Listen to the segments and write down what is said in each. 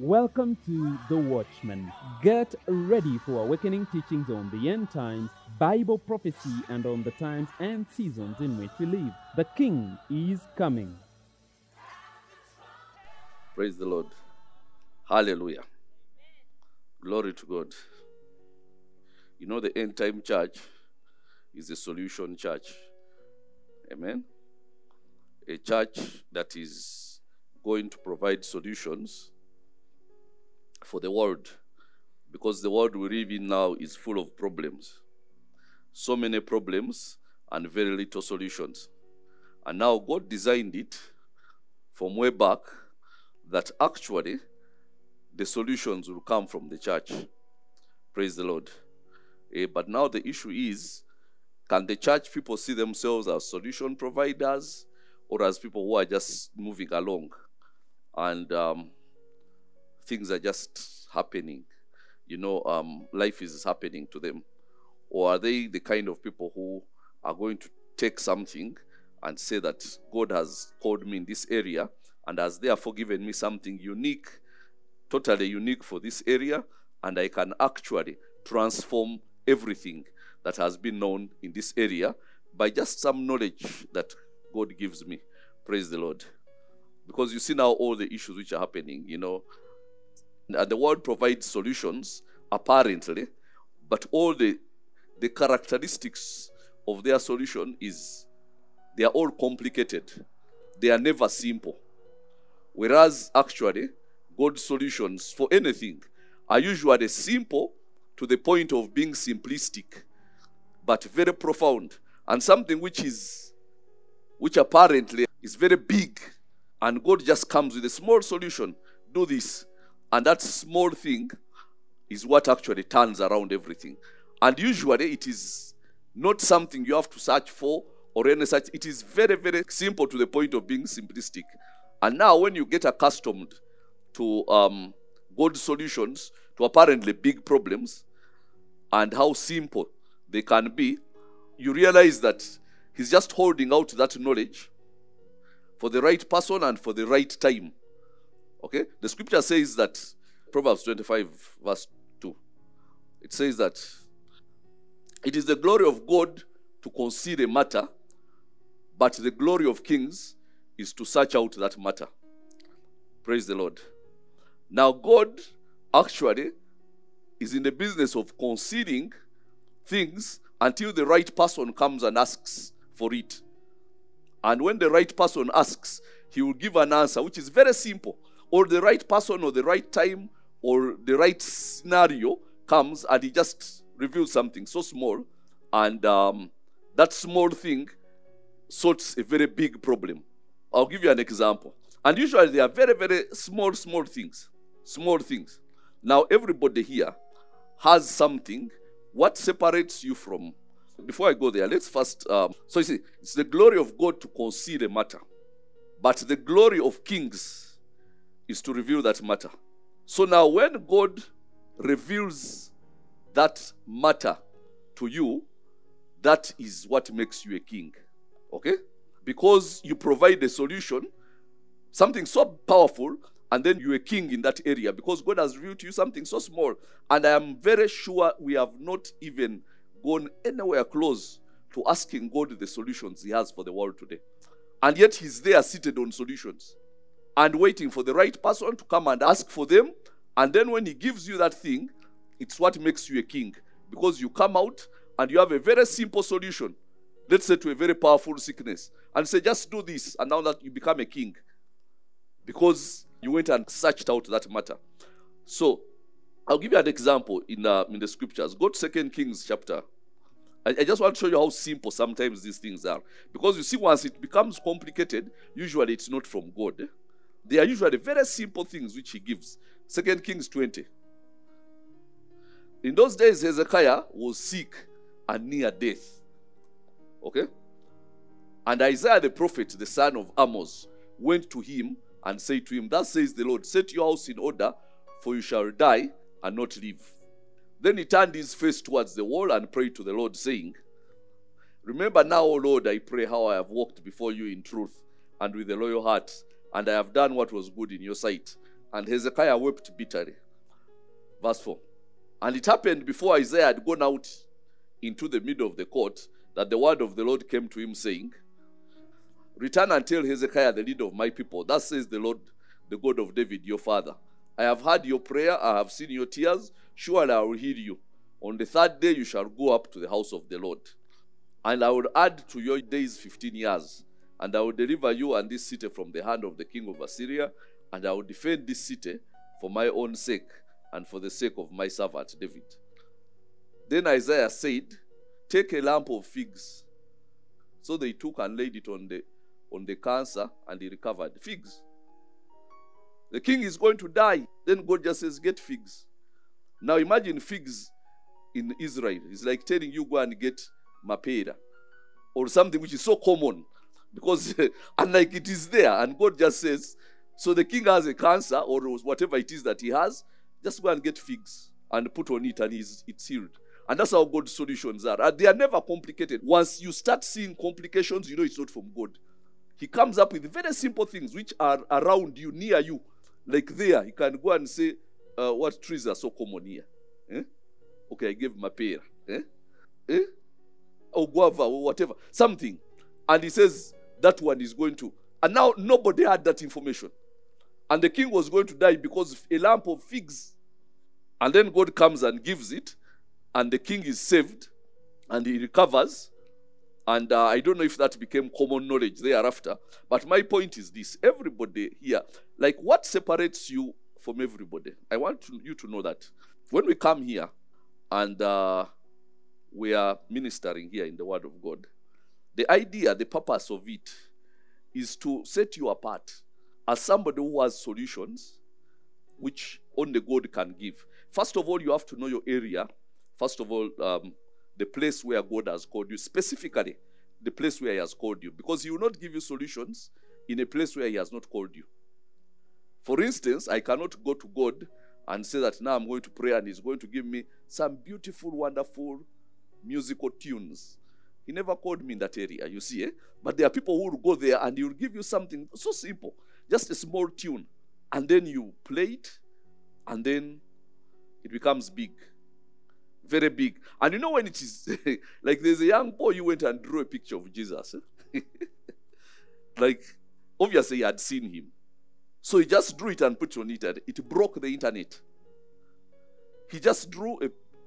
Welcome to The Watchman. Get ready for awakening teachings on the end times, Bible prophecy, and on the times and seasons in which we live. The King is coming. Praise the Lord. Hallelujah. Glory to God. You know, the end time church is a solution church. Amen. A church that is going to provide solutions for the world, because the world we live in now is full of problems. So many problems and very little solutions. And now God designed it from way back that actually the solutions will come from the church. Praise the Lord. But now the issue is, can the church people see themselves as solution providers or as people who are just moving along and things are just happening? You know, life is happening to them. Or are they the kind of people who are going to take something and say that God has called me in this area and has therefore given me something unique, totally unique for this area, and I can actually transform everything that has been known in this area by just some knowledge that God gives me. Praise the Lord. Because you see now all the issues which are happening, you know, and the world provides solutions, apparently, but all the characteristics of their solution is they are all complicated. They are never simple. Whereas actually, God's solutions for anything are usually simple to the point of being simplistic, but very profound, and something which apparently is very big, and God just comes with a small solution. Do this. And that small thing is what actually turns around everything. And usually it is not something you have to search for or any such. It is very, very simple to the point of being simplistic. And now when you get accustomed to God's solutions to apparently big problems and how simple they can be, you realize that He's just holding out that knowledge for the right person and for the right time. Okay? The scripture says that, Proverbs 25 verse 2, it says that it is the glory of God to conceal a matter, but the glory of kings is to search out that matter. Praise the Lord. Now God actually is in the business of concealing things until the right person comes and asks for it. And when the right person asks, He will give an answer which is very simple. Or the right person or the right time or the right scenario comes and He just reveals something so small, and that small thing sorts a very big problem. I'll give you an example. And usually they are very, very small things. Small things. Now everybody here has something. What separates you from? Before I go there, let's first, so you see, it's the glory of God to conceal a matter. But the glory of kings is to reveal that matter. So now when God reveals that matter to you, that is what makes you a king. Okay? Because you provide a solution, something so powerful, and then you're a king in that area because God has revealed to you something so small. And I am very sure we have not even gone anywhere close to asking God the solutions He has for the world today. And yet He's there seated on solutions and waiting for the right person to come and ask for them. And then when He gives you that thing, it's what makes you a king. Because you come out and you have a very simple solution, let's say to a very powerful sickness, and say, just do this, and now that you become a king. Because you went and searched out that matter. So, I'll give you an example in the scriptures. Go to 2 Kings chapter. I just want to show you how simple sometimes these things are. Because you see, once it becomes complicated, usually it's not from God. They are usually very simple things which He gives. 2 Kings 20. In those days, Hezekiah was sick and near death. Okay? And Isaiah the prophet, the son of Amos, went to him and said to him, thus says the Lord, set your house in order, for you shall die and not live. Then he turned his face towards the wall and prayed to the Lord, saying, remember now, O Lord, I pray, how I have walked before you in truth and with a loyal heart, and I have done what was good in your sight. And Hezekiah wept bitterly. Verse 4. And it happened before Isaiah had gone out into the middle of the court that the word of the Lord came to him, saying, Return and tell Hezekiah, the leader of my people, thus says the Lord, the God of David, your father. I have heard your prayer, I have seen your tears, surely I will heal you. On the third day you shall go up to the house of the Lord. And I will add to your days 15 years. And I will deliver you and this city from the hand of the king of Assyria. And I will defend this city for my own sake and for the sake of my servant David. Then Isaiah said, Take a lump of figs. So they took and laid it on the cancer, and he recovered. Figs. The king is going to die. Then God just says, get figs. Now imagine figs in Israel. It's like telling you, go and get mapera or something which is so common, because unlike it is there, and God just says, so the king has a cancer or whatever it is that he has, just go and get figs and put on it, and it's healed. And that's how God's solutions are. And they are never complicated. Once you start seeing complications, you know it's not from God. He comes up with very simple things which are around you, near you. Like there, he can go and say, what trees are so common here? Eh? Okay, I gave him a pear. Or guava or whatever. Something. And he says, that one is going to. And now nobody had that information. And the king was going to die because of a lump of figs. And then God comes and gives it. And the king is saved. And he recovers. And I don't know if that became common knowledge thereafter. But my point is this. Everybody here, like what separates you from everybody? I want you to know that. When we come here and we are ministering here in the Word of God, the idea, the purpose of it is to set you apart as somebody who has solutions which only God can give. First of all, you have to know your area. First of all, the place where God has called you, specifically the place where He has called you, because He will not give you solutions in a place where He has not called you. For instance, I cannot go to God and say that now I'm going to pray and He's going to give me some beautiful, wonderful musical tunes. He never called me in that area, you see. But there are people who will go there and He will give you something so simple, just a small tune. And then you play it, and then it becomes big. Very big. And you know when it is, like there's a young boy who went and drew a picture of Jesus. Like, obviously he had seen Him. So he just drew it and put it on it. It broke the internet. He just drew,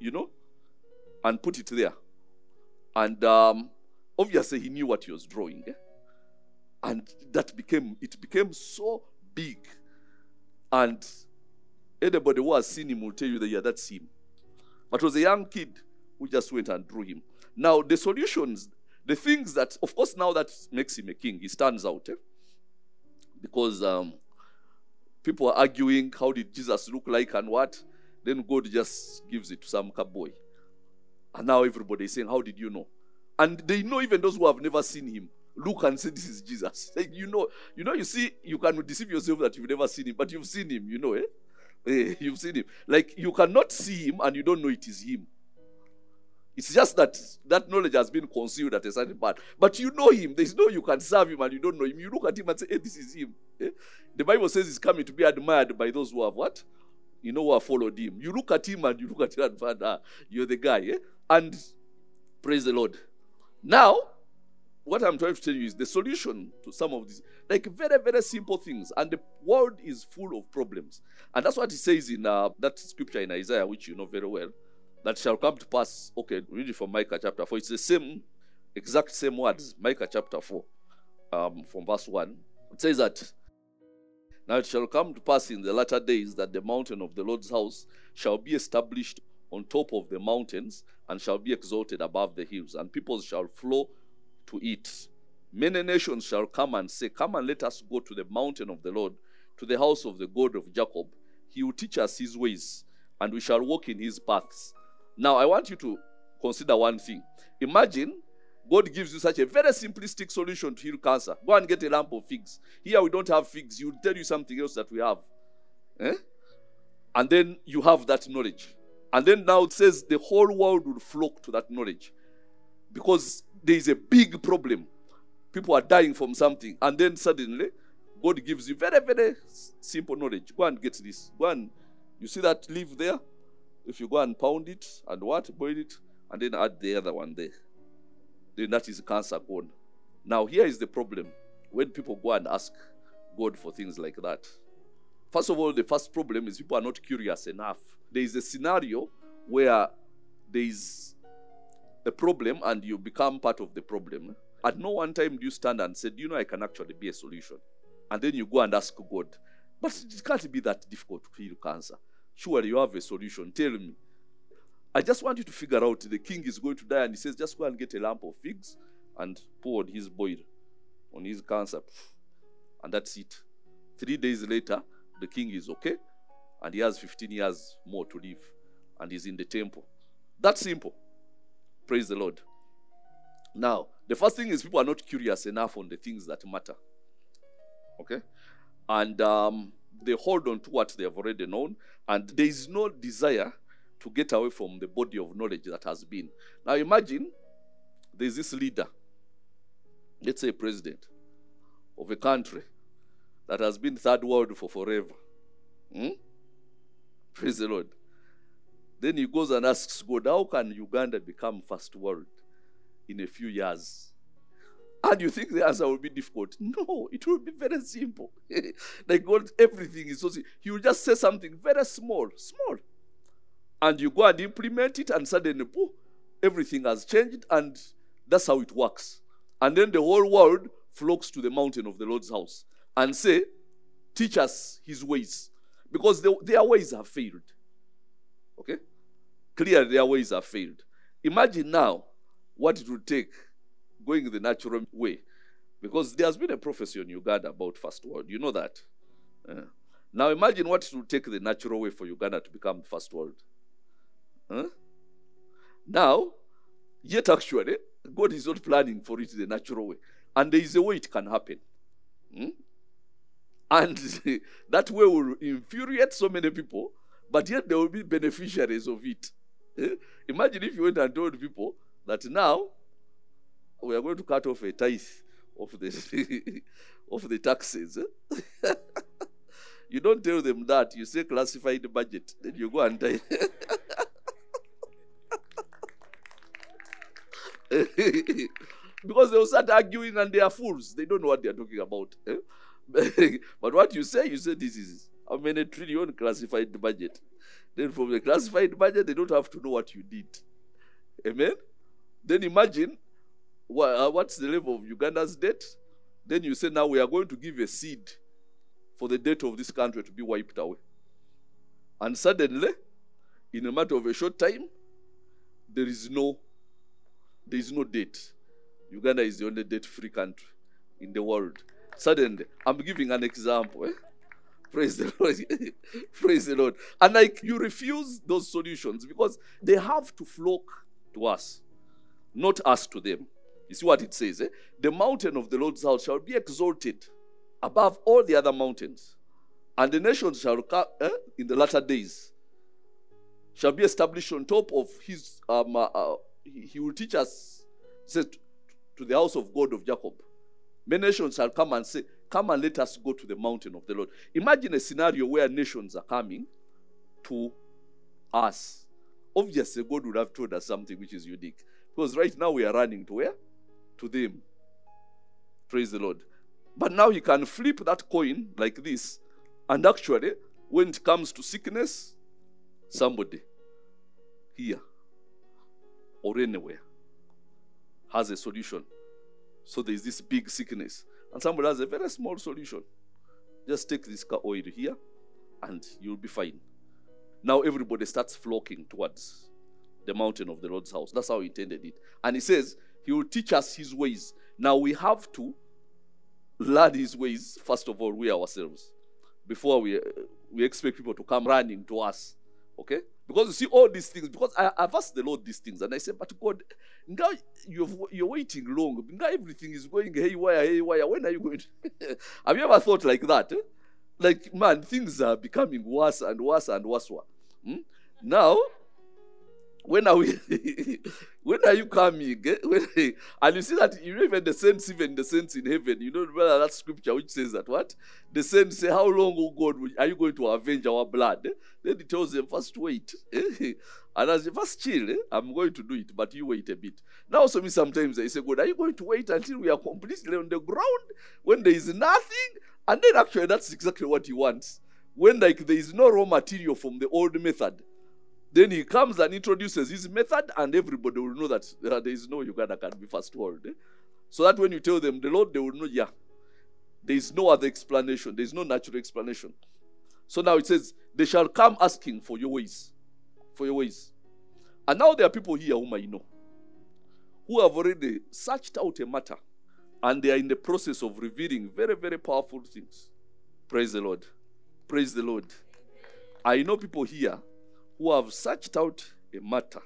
and put it there. And obviously he knew what he was drawing. And it became so big. And anybody who has seen him will tell you that, yeah, that's him. But it was a young kid who just went and drew him. Now, the solutions, the things that, of course, now that makes him a king, he stands out. Because people are arguing, how did Jesus look like and what? Then God just gives it to some cowboy. And now everybody is saying, how did you know? And they know, even those who have never seen Him, look and say, this is Jesus. Like, you see, you can deceive yourself that you've never seen Him, but you've seen Him, You've seen Him. Like, you cannot see Him and you don't know it is Him. It's just that knowledge has been concealed at a certain part. But you know Him. There's no you can serve Him and you don't know Him. You look at Him and say, hey, this is Him. The Bible says He's coming to be admired by those who have what? Who have followed Him. You look at Him and you look at Him and find, you're the guy. And praise the Lord. Now, what I'm trying to tell you is the solution to some of these, like very, very simple things. And the world is full of problems. And that's what it says in that scripture in Isaiah, which you know very well, that shall come to pass. Okay, read it from Micah chapter 4. It's the exact same words. Micah chapter 4, from verse 1. It says that, now it shall come to pass in the latter days that the mountain of the Lord's house shall be established on top of the mountains and shall be exalted above the hills, and peoples shall flow to it. Many nations shall come and say, come and let us go to the mountain of the Lord, to the house of the God of Jacob. He will teach us His ways, and we shall walk in His paths. Now, I want you to consider one thing. Imagine God gives you such a very simplistic solution to heal cancer. Go and get a lump of figs. Here we don't have figs. He will tell you something else that we have. And then you have that knowledge. And then now it says the whole world will flock to that knowledge. Because there is a big problem. People are dying from something. And then suddenly, God gives you very, very simple knowledge. Go and get this. Go and, you see that leaf there? If you go and pound it and boil it, and then add the other one there, then that is cancer gone. Now, here is the problem when people go and ask God for things like that. First of all, the first problem is people are not curious enough. There is a scenario where there is a problem and you become part of the problem. At no one time do you stand and say, do you know I can actually be a solution? And then you go and ask God. But it can't be that difficult to heal cancer. Surely you have a solution. Tell me. I just want you to figure out the king is going to die and he says, just go and get a lump of figs and pour on his boil, on his cancer. And that's it. 3 days later, the king is okay and he has 15 years more to live and he's in the temple. That's simple. Praise the Lord. Now, the first thing is people are not curious enough on the things that matter. Okay? And they hold on to what they have already known, and there is no desire to get away from the body of knowledge that has been. Now imagine there is this leader, let's say president of a country that has been third world for forever. Praise the Lord. Then he goes and asks God, how can Uganda become first world in a few years? And you think the answer will be difficult? No, it will be very simple. Like God, everything is so simple. He will just say something very small. And you go and implement it, and suddenly, poof, everything has changed, and that's how it works. And then the whole world flocks to the mountain of the Lord's house and say, teach us his ways. Because their ways have failed. Okay? Clearly their ways have failed. Imagine now what it would take going the natural way. Because there has been a prophecy on Uganda about first world. You know that. Now imagine what it would take the natural way for Uganda to become first world. Now, yet actually, God is not planning for it the natural way. And there is a way it can happen. And that way will infuriate so many people, but yet there will be beneficiaries of it. Imagine if you went and told people that now we are going to cut off a tithe of the of the taxes. You don't tell them that. You say classified budget. Then you go and die. Because they will start arguing and they are fools. They don't know what they are talking about. But what you say this is how many trillion classified budget. Then from the classified budget, they don't have to know what you did. Amen? Then imagine what's the level of Uganda's debt. Then you say, now we are going to give a seed for the debt of this country to be wiped away. And suddenly, in a matter of a short time, there is no debt. Uganda is the only debt-free country in the world. Suddenly, I'm giving an example. Praise the Lord. Praise the Lord. And like you refuse those solutions because they have to flock to us, not us to them. You see what it says? The mountain of the Lord's house shall be exalted above all the other mountains, and the nations shall come in the latter days shall be established on top of his. He will teach us, says, to the house of God of Jacob. Many nations shall come and say, come and let us go to the mountain of the Lord. Imagine a scenario where nations are coming to us. Obviously, God would have told us something which is unique. Because right now we are running to where? To them. Praise the Lord. But now he can flip that coin like this. And actually, when it comes to sickness, somebody here or anywhere has a solution. So there is this big sickness. And somebody has a very small solution. Just take this oil here and you'll be fine. Now everybody starts flocking towards the mountain of the Lord's house. That's how he intended it. And he says, he will teach us his ways. Now we have to learn his ways, first of all, we ourselves, before we expect people to come running to us. Okay? Because you see all these things, because I've asked the Lord these things, and I said, but God, now you're waiting long. Now everything is going haywire. When are you going to... Have you ever thought like that? Like, man, things are becoming worse and worse and worse. Now, When are we? When are you coming? And you see that even the saints in heaven, you know whether that scripture which says that what? The saints say, how long, O God, are you going to avenge our blood? Then he tells them, first wait. And as you first chill, I'm going to do it, but you wait a bit. Now, so me sometimes I say, God, are you going to wait until we are completely on the ground when there is nothing? And then actually that's exactly what he wants. When like there is no raw material from the old method, then he comes and introduces his method, and everybody will know that there is no Uganda can be first world. So that when you tell them the Lord, they will know, yeah, there is no other explanation. There is no natural explanation. So now it says, they shall come asking for your ways. For your ways. And now there are people here whom I know, who have already searched out a matter, and they are in the process of revealing very, very powerful things. Praise the Lord. Praise the Lord. I know people here who have searched out a matter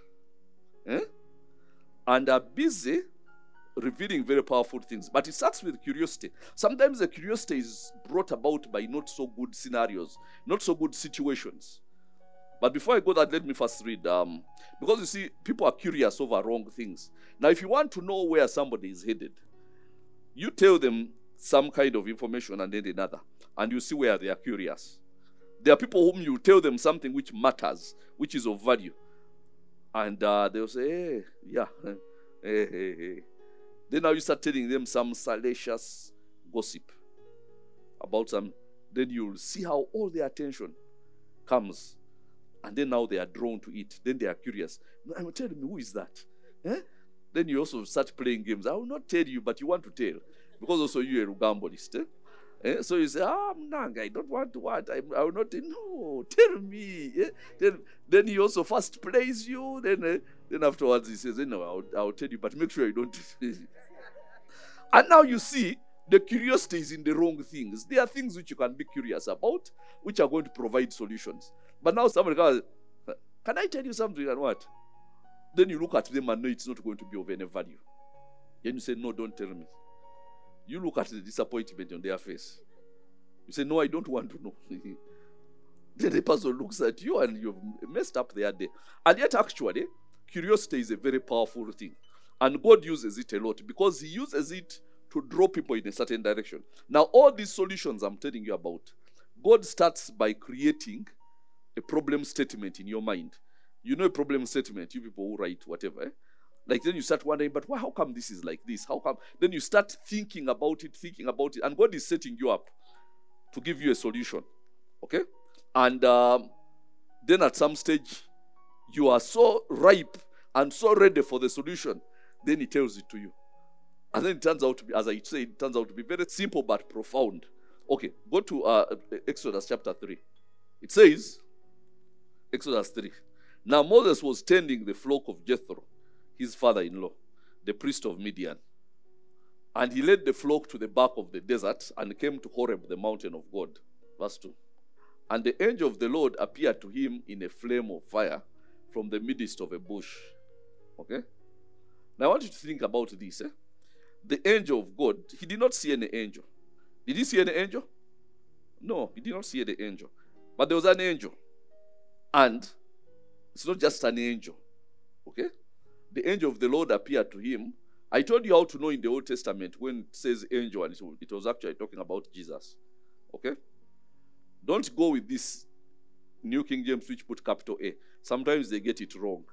and are busy revealing very powerful things. But it starts with curiosity. Sometimes the curiosity is brought about by not so good scenarios, not so good situations. But before I go that, let me first read. Because you see, people are curious over wrong things. Now, if you want to know where somebody is headed, you tell them some kind of information and then another, and you see where they are curious. There are people whom you tell them something which matters, which is of value. And they'll say, hey, yeah, hey. Then now you start telling them some salacious gossip about some. Then you'll see how all their attention comes. And then now they are drawn to it. Then they are curious. I'm telling me, who is that? Then you also start playing games. I will not tell you, but you want to tell. Because also you're a Rugambolist. So you say, Mnanga, I don't want to what? I will not tell. No, tell me. Then he also first plays you. Then afterwards he says, no, I'll tell you, but make sure you don't. And now you see, the curiosity is in the wrong things. There are things which you can be curious about, which are going to provide solutions. But now somebody comes, can I tell you something and what? Then you look at them and know it's not going to be of any value. Then you say, no, don't tell me. You look at the disappointment on their face. You say, no, I don't want to know. Then the person looks at you and you've messed up their day. And yet actually, curiosity is a very powerful thing. And God uses it a lot because he uses it to draw people in a certain direction. Now, all these solutions I'm telling you about, God starts by creating a problem statement in your mind. You know a problem statement, you people who write whatever. Like then you start wondering, but why, how come this is like this? How come? Then you start thinking about it, and God is setting you up to give you a solution. Okay? And then at some stage, you are so ripe and so ready for the solution. Then he tells it to you. And then it turns out to be, as I say, it turns out to be very simple but profound. Okay, go to Exodus chapter 3. It says, Exodus 3. Now Moses was tending the flock of Jethro, his father-in-law, the priest of Midian. And he led the flock to the back of the desert and came to Horeb, the mountain of God. Verse 2. And the angel of the Lord appeared to him in a flame of fire from the midst of a bush. Okay? Now I want you to think about this. The angel of God, he did not see any angel. Did he see any angel? No, he did not see any angel. But there was an angel. And it's not just an angel. Okay? The angel of the Lord appeared to him. I told you how to know in the Old Testament when it says angel, and it was actually talking about Jesus. Okay? Don't go with this New King James which put capital A. Sometimes they get it wrong.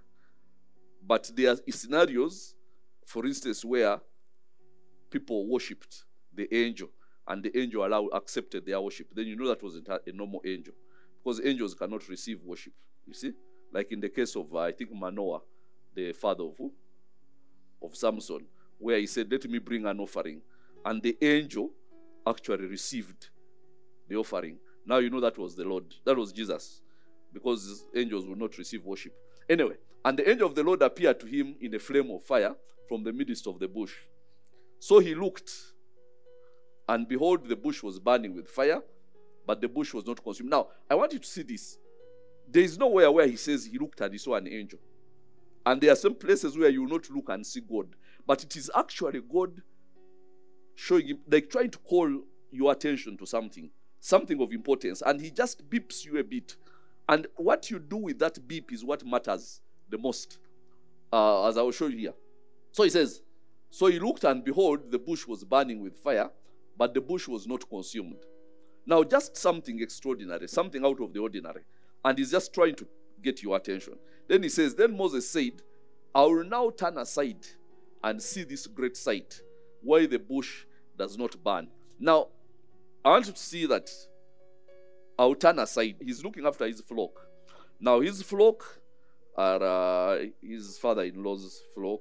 But there are scenarios, for instance, where people worshipped the angel and the angel accepted their worship. Then you know that wasn't a normal angel. Because angels cannot receive worship. You see? Like in the case of, I think, Manoah, the father of who? Of Samson, where he said, let me bring an offering. And the angel actually received the offering. Now you know that was the Lord. That was Jesus. Because angels will not receive worship. Anyway, and the angel of the Lord appeared to him in a flame of fire from the midst of the bush. So he looked, and behold, the bush was burning with fire, but the bush was not consumed. Now, I want you to see this. There is nowhere where he says he looked and he saw an angel. And there are some places where you will not look and see God. But it is actually God showing him, like trying to call your attention to something of importance. And he just beeps you a bit. And what you do with that beep is what matters the most, as I will show you here. So he says, so he looked, and behold, the bush was burning with fire, but the bush was not consumed. Now, just something extraordinary, something out of the ordinary. And he's just trying to get your attention. Then he says, then Moses said, I will now turn aside and see this great sight, why the bush does not burn. Now, I want you to see that I will turn aside. He's looking after his flock. Now, his flock are his father-in-law's flock.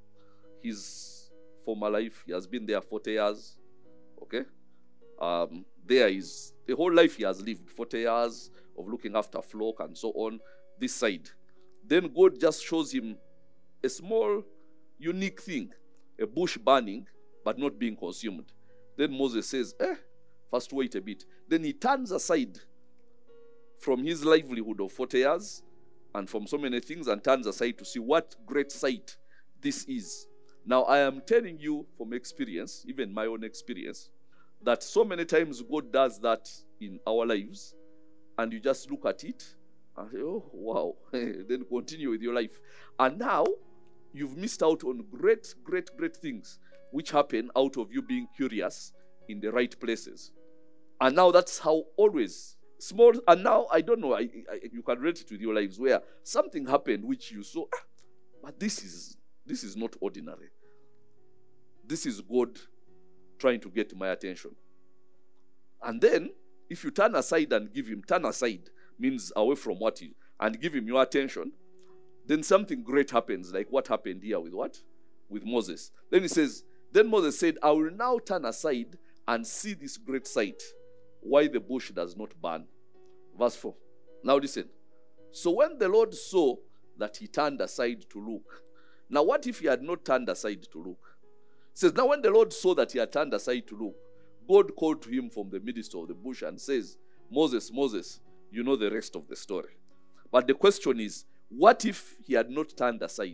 His former life, he has been there 40 years. Okay? There is the whole life he has lived, 40 years of looking after flock and so on, this side. Then God just shows him a small, unique thing, a bush burning, but not being consumed. Then Moses says, first wait a bit. Then he turns aside from his livelihood of 40 years and from so many things, and turns aside to see what great sight this is. Now, I am telling you from experience, even my own experience, that so many times God does that in our lives, and you just look at it and say, oh, wow, then continue with your life. And now, you've missed out on great, great, great things which happen out of you being curious in the right places. And now that's how always small, and now I don't know, you can relate it with your lives where something happened which you saw, but this is not ordinary. This is God trying to get my attention. And then, if you turn aside and give him, turn aside means away from what you, and give him your attention, then something great happens, like what happened here with what? With Moses. Then he says, then Moses said, I will now turn aside and see this great sight, why the bush does not burn. Verse 4. Now listen. So when the Lord saw that he turned aside to look. Now what if he had not turned aside to look? It says, now when the Lord saw that he had turned aside to look, God called to him from the midst of the bush and says, Moses, Moses, you know the rest of the story. But the question is, what if he had not turned aside?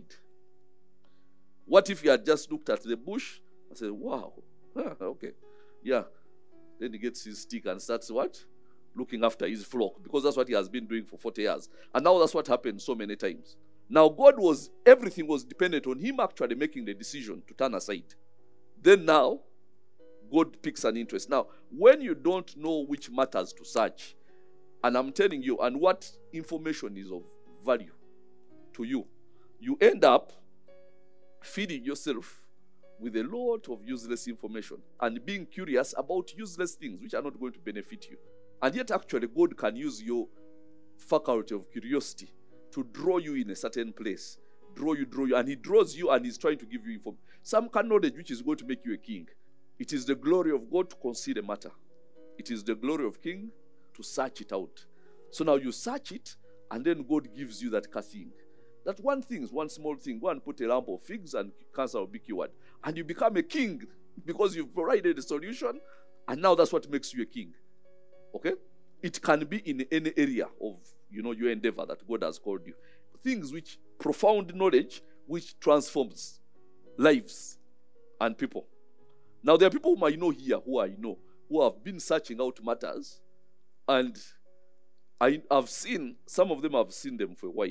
What if he had just looked at the bush and said, wow, okay, yeah. Then he gets his stick and starts what? Looking after his flock, because that's what he has been doing for 40 years. And now that's what happened so many times. Now everything was dependent on him actually making the decision to turn aside. Then now, God picks an interest. Now, when you don't know which matters to search, and I'm telling you, and what information is of value to you, you end up feeding yourself with a lot of useless information and being curious about useless things which are not going to benefit you. And yet, actually, God can use your faculty of curiosity to draw you in a certain place. Draw you, and he draws you and he's trying to give you information. Some kind of knowledge which is going to make you a king. It is the glory of God to consider matter. It is the glory of king to search it out. So now you search it, and then God gives you that thing. That one small thing. Go and put a lump of figs and cancer will be cured. And you become a king because you've provided a solution, and now that's what makes you a king. Okay? It can be in any area of your endeavor that God has called you. Things which profound knowledge which transforms lives and people. Now there are people whom I know here who have been searching out matters, and I've seen some of them. I've seen them for a while.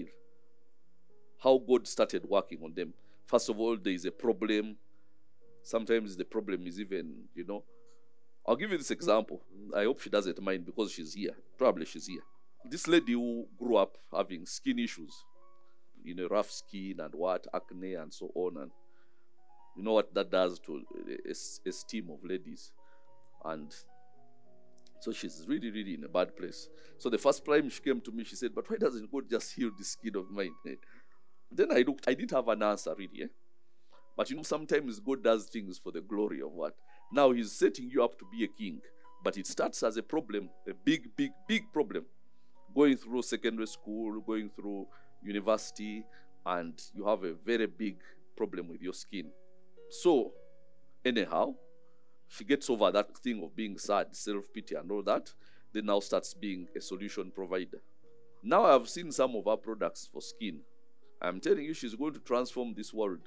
How God started working on them. First of all, there is a problem. Sometimes the problem is even, I'll give you this example. I hope she doesn't mind because she's here. Probably she's here. This lady who grew up having skin issues, rough skin and acne and so on, and you know what that does to esteem of ladies. And so she's really, really in a bad place. So the first time she came to me, she said, but why doesn't God just heal the skin of mine? Then I looked, I didn't have an answer really. But sometimes God does things for the glory of what? Now he's setting you up to be a king. But it starts as a problem, a big, big, big problem. Going through secondary school, going through university, and you have a very big problem with your skin. So, anyhow, she gets over that thing of being sad, self-pity and all that. Then now starts being a solution provider. Now I've seen some of her products for skin. I'm telling you, she's going to transform this world.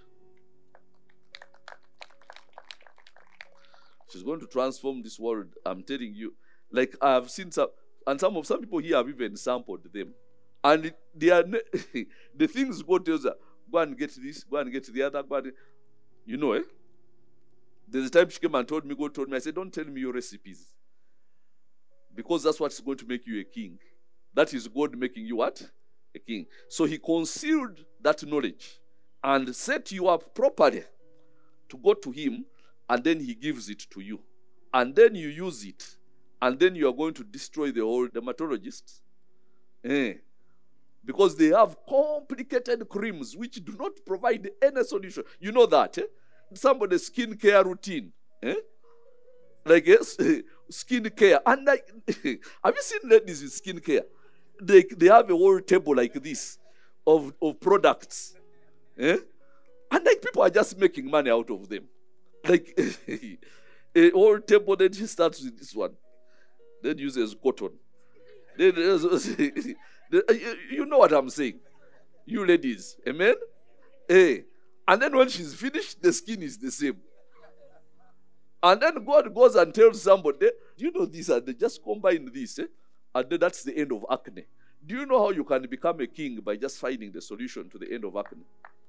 She's going to transform this world. I'm telling you. Like I've seen some people here have even sampled them. And they are the things God tells her, go and get this, go and get the other, go and, you know, eh? There's a time she came and told me, God told me, I said, don't tell me your recipes. Because that's what's going to make you a king. That is God making you what? A king. So he concealed that knowledge and set you up properly to go to him, and then he gives it to you. And then you use it. And then you are going to destroy the whole dermatologists. Because they have complicated creams which do not provide any solution. You know that, eh? Somebody's skin care routine. Like yes, skin care. And like, have you seen ladies with skin care? They have a whole table like this of products. And like people are just making money out of them. Like a whole table, then she starts with this one. Then uses cotton. Then you know what I'm saying. You ladies. Amen? And then when she's finished, the skin is the same. And then God goes and tells somebody, do you know this? And they just combine this. And then that's the end of acne. Do you know how you can become a king by just finding the solution to the end of acne?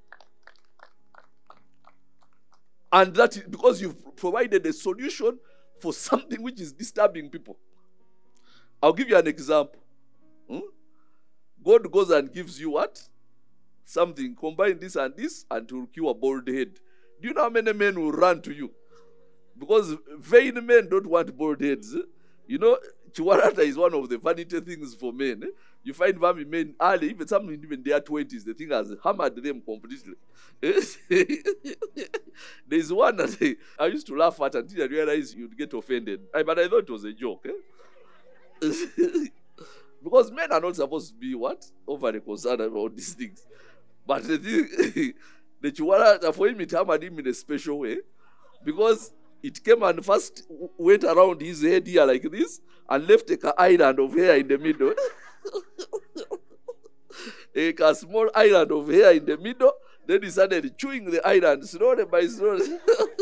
And that is because you've provided a solution for something which is disturbing people. I'll give you an example. God goes and gives you what? Something. Combine this and it will cure a bald head. Do you know how many men will run to you? Because vain men don't want bald heads. You know, Chiwarata is one of the vanity things for men. You find family men early, even some even their 20s, the thing has hammered them completely. There's one that I used to laugh at until I realized you'd get offended. But I thought it was a joke. Because men are not supposed to be what? Overly concerned about these things. But the thing, the Chiwarata, for him, it hammered him in a special way. Because it came and first went around his head here like this and left an island of hair in the middle. A small island of hair in the middle. Then he started chewing the island slowly by slowly.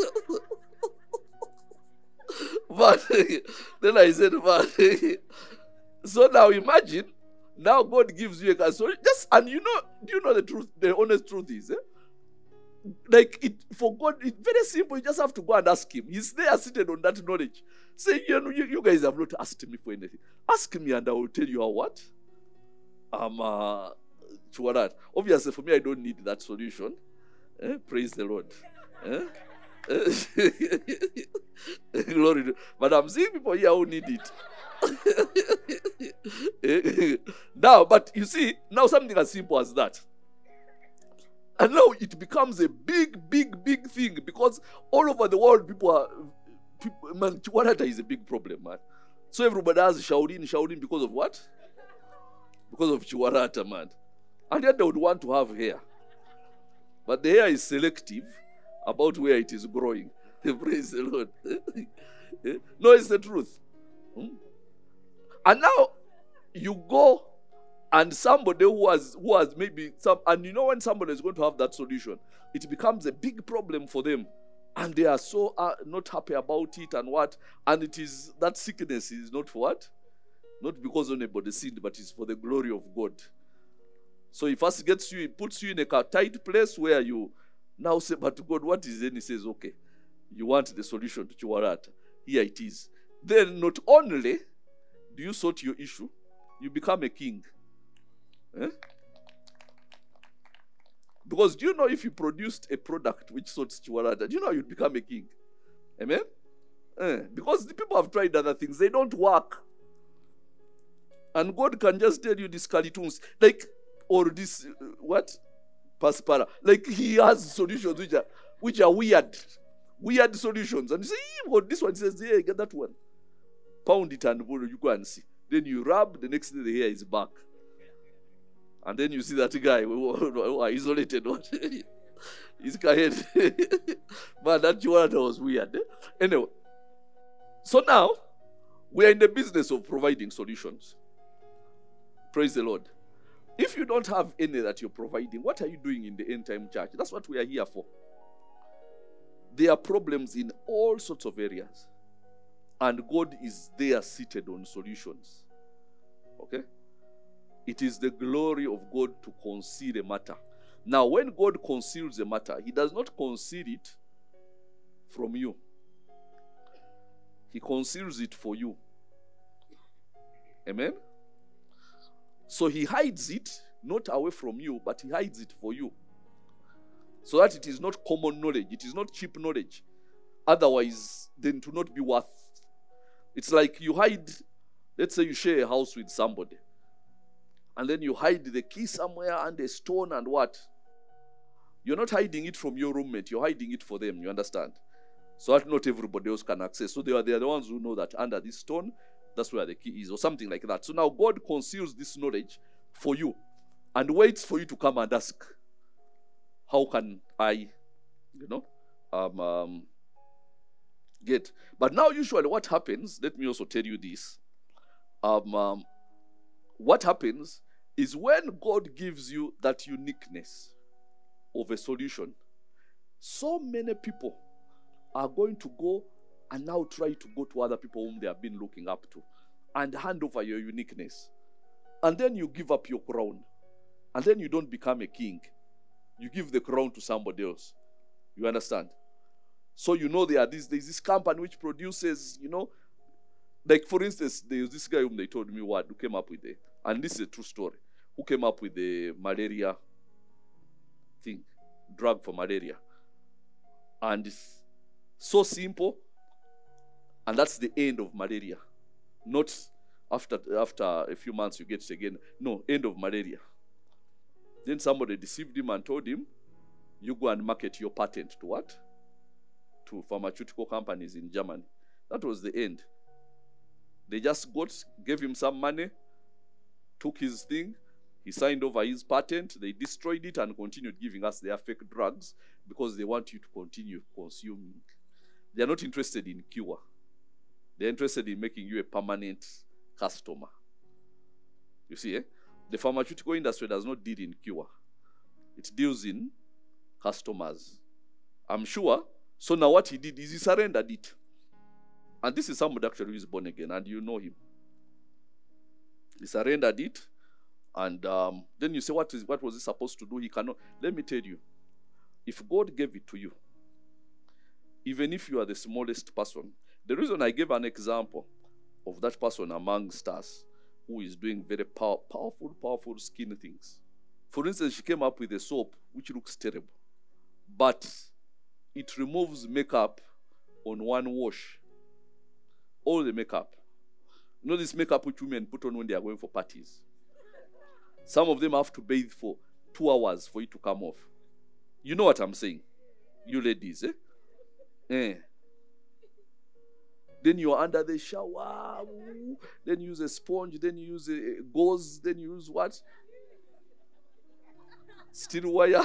But then I said, so now imagine, now God gives you a story. And you know, do you know the truth? The honest truth is, like it for God, it's very simple. You just have to go and ask him. He's there seated on that knowledge. Say, you guys have not asked me for anything. Ask me and I will tell you how what? Obviously for me, I don't need that solution. Praise the Lord. Glory. But I'm seeing people here who need it. Now, but you see, now something as simple as that. And now it becomes a big thing because all over the world man, Chiwarata is a big problem, man. So everybody has shouting because of what? Because of Chiwarata, man. And yet they would want to have hair. But the hair is selective about where it is growing. Praise the Lord. No, it's the truth. And now you go and somebody who has maybe some, and you know when somebody is going to have that solution, it becomes a big problem for them. And they are so not happy about it and what. And it is, that sickness is not for what? Not because anybody sinned, but it's for the glory of God. So he first gets you, he puts you in a tight place where you now say, but God, what is it? And he says, okay, you want the solution to Chiwarata. Here it is. Then not only do you sort your issue, you become a king. Because do you know if you produced a product which sorts Chiwarata, do you know you'd become a king? Amen? Because the people have tried other things. They don't work. And God can just tell you these cartoons. Like, or this, what? Paspara. Like, he has solutions which are weird. Weird solutions. And you say, well, this one says, yeah, get that one. Pound it and you go and see. Then you rub, the next day the hair is back. And then you see that guy who are isolated. His head. Man, that Chiwarata was weird. Anyway. So now, we are in the business of providing solutions. Praise the Lord. If you don't have any that you're providing, what are you doing in the end time church? That's what we are here for. There are problems in all sorts of areas. And God is there seated on solutions. Okay? It is the glory of God to conceal a matter. Now, when God conceals a matter, he does not conceal it from you. He conceals it for you. Amen? So he hides it, not away from you, but he hides it for you. So that it is not common knowledge. It is not cheap knowledge. Otherwise, then it will not be worth. It's like you hide, let's say you share a house with somebody. And then you hide the key somewhere under a stone and what? You're not hiding it from your roommate. You're hiding it for them. You understand? So that not everybody else can access. So they are the ones who know that under this stone, that's where the key is, or something like that. So now God conceals this knowledge for you and waits for you to come and ask, how can I, get? But now usually what happens, let me also tell you this. What happens is when God gives you that uniqueness of a solution, so many people are going to go and now try to go to other people whom they have been looking up to and hand over your uniqueness. And then you give up your crown. And then you don't become a king. You give the crown to somebody else. You understand? So there's this company which produces, like for instance, there's this guy whom they told me who came up with and this is a true story, who came up with the malaria thing, drug for malaria. And it's so simple, and that's the end of malaria. Not after a few months you get it again. No, end of malaria. Then somebody deceived him and told him, you go and market your patent to what? To pharmaceutical companies in Germany. That was the end. They just gave him some money, took his thing, he signed over his patent, they destroyed it and continued giving us their fake drugs because they want you to continue consuming. They are not interested in cure. They're interested in making you a permanent customer. You see, the pharmaceutical industry does not deal in cure. It deals in customers. I'm sure. So now what he did is he surrendered it. And this is somebody actually who is born again, and you know him. He surrendered it, and then you say, what was he supposed to do? He cannot. Let me tell you, if God gave it to you, even if you are the smallest person, the reason I gave an example of that person amongst us who is doing very powerful skin things. For instance, she came up with a soap which looks terrible, but it removes makeup on one wash. All the makeup. You know this makeup which women put on when they are going for parties? Some of them have to bathe for 2 hours for it to come off. You know what I'm saying? You ladies, Then you're under the shower. Then you use a sponge. Then you use a gauze. Then you use what? Steel wire.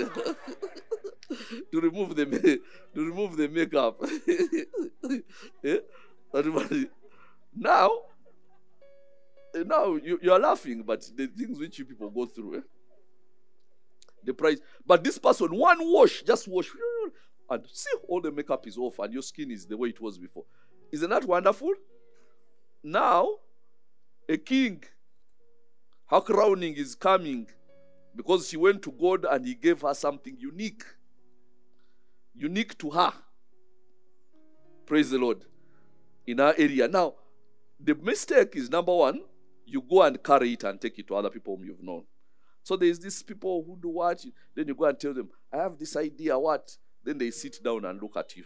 to remove the makeup. Now you are laughing, but the things which you people go through, the price. But this person, one wash, just wash, and see all the makeup is off, and your skin is the way it was before. Isn't that wonderful? Now, a king, her crowning is coming because she went to God and he gave her something unique to her. Praise the Lord. In our area. Now, the mistake is, number one, you go and carry it and take it to other people whom you've known. So there's these people who do what? Then you go and tell them, I have this idea, what? Then they sit down and look at you.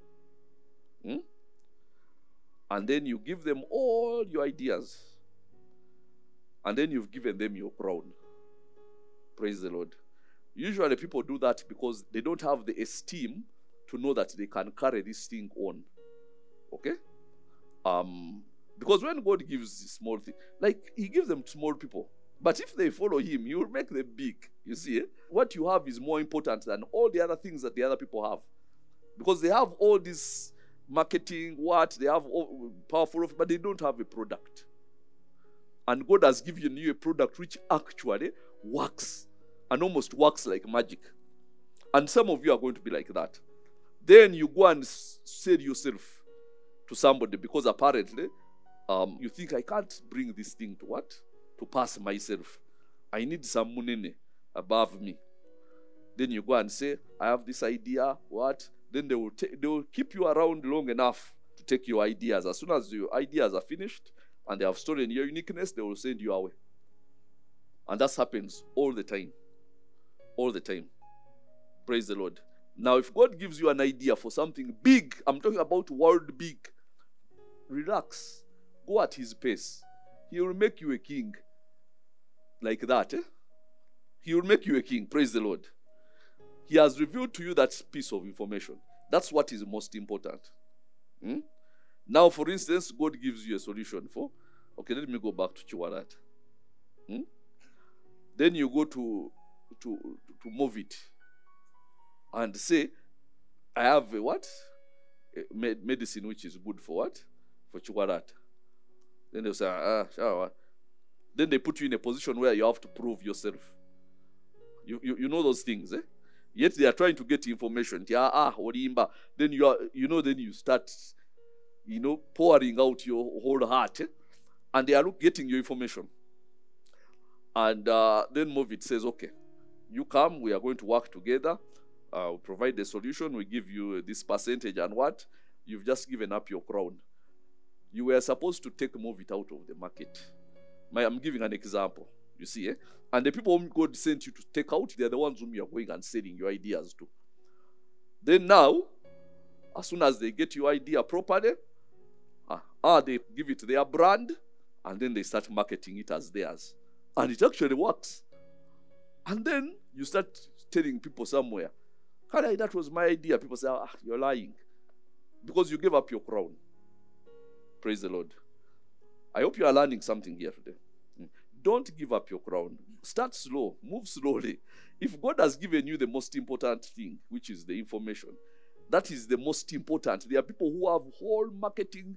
And then you give them all your ideas. And then you've given them your crown. Praise the Lord. Usually people do that because they don't have the esteem to know that they can carry this thing on. Okay? Because when God gives small things, like he gives them to small people. But if they follow him, he will make them big. You see, what you have is more important than all the other things that the other people have. Because they have all this marketing, they have all powerful, but they don't have a product. And God has given you a product which actually works and almost works like magic. And some of you are going to be like that. Then you go and sell yourself to somebody because apparently you think, I can't bring this thing to what? to pass myself. I need some munene above me. Then you go and say, I have this idea, what? Then they will keep you around long enough to take your ideas. As soon as your ideas are finished and they have stolen your uniqueness, they will send you away. And that happens all the time. All the time. Praise the Lord. Now, if God gives you an idea for something big, I'm talking about world big, relax. Go at his pace. He will make you a king. Like that. He will make you a king. Praise the Lord. He has revealed to you that piece of information. That's what is most important. Now, for instance, God gives you a solution for. Okay, let me go back to Chiwarat. Then you go to move it and say, I have a what? A medicine which is good for what? For Chiwarat. Then they'll say, shower. Then they put you in a position where you have to prove yourself. You know those things, eh? Yet they are trying to get information. Then you start, pouring out your whole heart, eh? And they are getting your information. And then Movit says, okay, you come, we are going to work together. We'll provide the solution. We give you this percentage and what? You've just given up your crown. You were supposed to take Movit out of the market. I'm giving an example. You see, eh? And the people whom God sent you to take out, they're the ones whom you are going and selling your ideas to. Then now, as soon as they get your idea properly, they give it their brand, and then they start marketing it as theirs. And it actually works. And then you start telling people somewhere, that was my idea. People say, you're lying. Because you gave up your crown. Praise the Lord. I hope you are learning something here today. Don't give up your crown. Start slow. Move slowly. If God has given you the most important thing, which is the information, that is the most important. There are people who have whole marketing,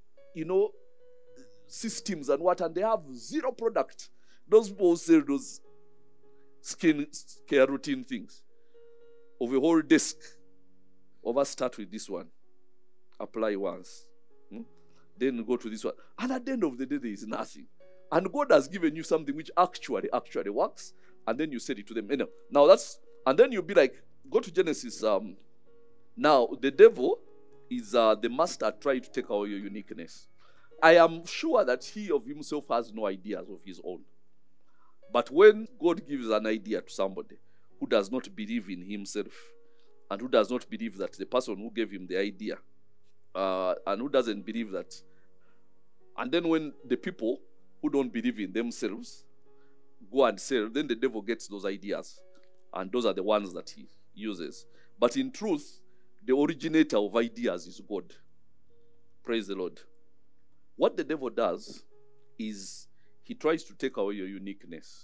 systems and what, and they have zero product. Those people who sell those skin care routine things of a whole desk. Start with this one. Apply once. Then go to this one. And at the end of the day, there is nothing. And God has given you something which actually works. And then you said it to them. And then you'll be like, go to Genesis. Now, the devil is the master trying to take away your uniqueness. I am sure that he of himself has no ideas of his own. But when God gives an idea to somebody who does not believe in himself, and who does not believe that the person who gave him the idea, and who doesn't believe that, and then when the people who don't believe in themselves go and sell, then the devil gets those ideas. And those are the ones that he uses. But in truth, the originator of ideas is God. Praise the Lord. What the devil does is he tries to take away your uniqueness.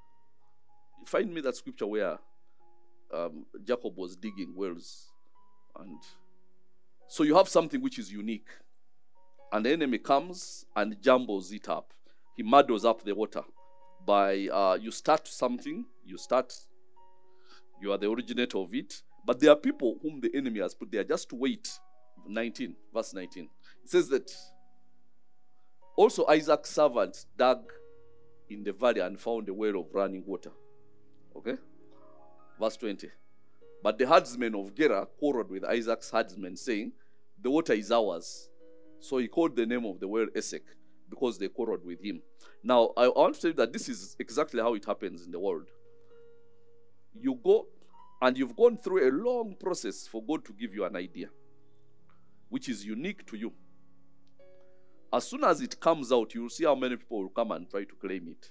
Find me that scripture where Jacob was digging wells. And so you have something which is unique. And the enemy comes and jumbles it up. He muddles up the water by, you start something, you are the originator of it, but there are people whom the enemy has put there just to wait. Verse 19. It says that, also Isaac's servant dug in the valley and found a well of running water. Okay? Verse 20. But the herdsmen of Gerar quarreled with Isaac's herdsmen, saying, the water is ours. So he called the name of the well Esek, because they quarreled with him. Now, I want to tell you that this is exactly how it happens in the world. You go, and you've gone through a long process for God to give you an idea, which is unique to you. As soon as it comes out, you'll see how many people will come and try to claim it.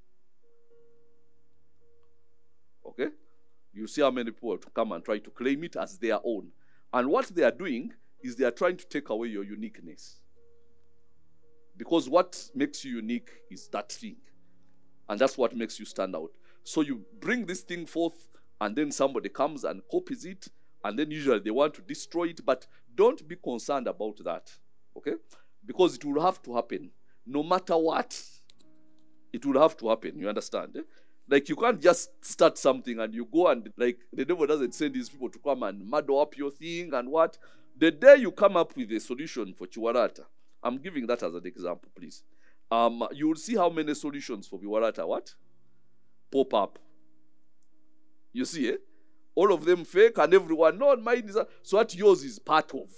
Okay? You'll see how many people will come and try to claim it as their own. And what they are doing is they are trying to take away your uniqueness. Because what makes you unique is that thing. And that's what makes you stand out. So you bring this thing forth, and then somebody comes and copies it, and then usually they want to destroy it, but don't be concerned about that. Okay? Because it will have to happen. No matter what, it will have to happen. You understand? Eh? Like, you can't just start something and you go and, like, the devil doesn't send these people to come and muddle up your thing and what. The day you come up with a solution for Chiwarata, I'm giving that as an example, please. you will see how many solutions for Biwarata what? Pop up. You see, eh? All of them fake and everyone, no, mine is so what yours is part of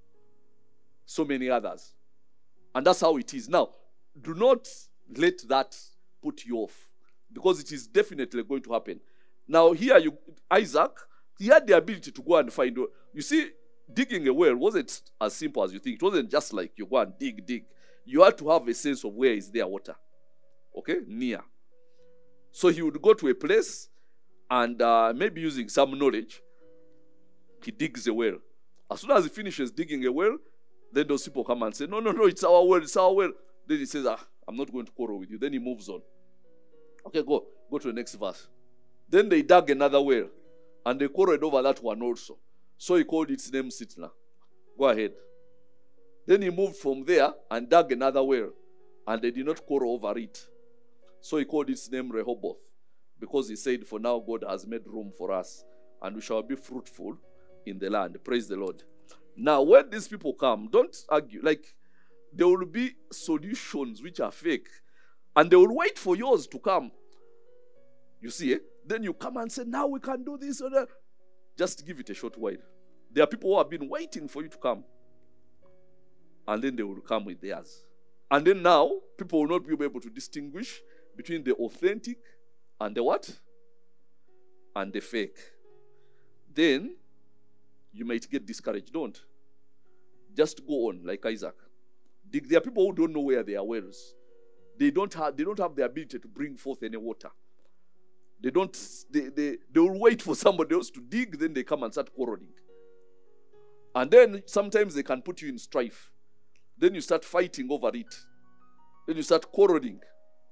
so many others. And that's how it is. Now, do not let that put you off, because it is definitely going to happen. Now, here, Isaac, he had the ability to go and find. You see, digging a well wasn't as simple as you think. It wasn't just like you go and dig. You had to have a sense of where is there water. Okay? Near. So he would go to a place and maybe using some knowledge, he digs a well. As soon as he finishes digging a well, then those people come and say, no, it's our well, it's our well. Then he says, I'm not going to quarrel with you. Then he moves on. Okay, go to the next verse. Then they dug another well, and they quarreled over that one also. So he called its name Sitna. Go ahead. Then he moved from there and dug another well, and they did not quarrel over it. So he called its name Rehoboth, because he said, for now God has made room for us, and we shall be fruitful in the land. Praise the Lord. Now, when these people come, don't argue. Like, there will be solutions which are fake, and they will wait for yours to come. You see, Then you come and say, now we can do this or that. Just give it a short while. There are people who have been waiting for you to come, and then they will come with theirs. And then now, people will not be able to distinguish between the authentic and the what? And the fake. Then, you might get discouraged. Don't. Just go on like Isaac. There are people who don't know where their wells. They don't have the ability to bring forth any water. They will wait for somebody else to dig, then they come and start quarreling. And then sometimes they can put you in strife. Then you start fighting over it. Then you start quarreling.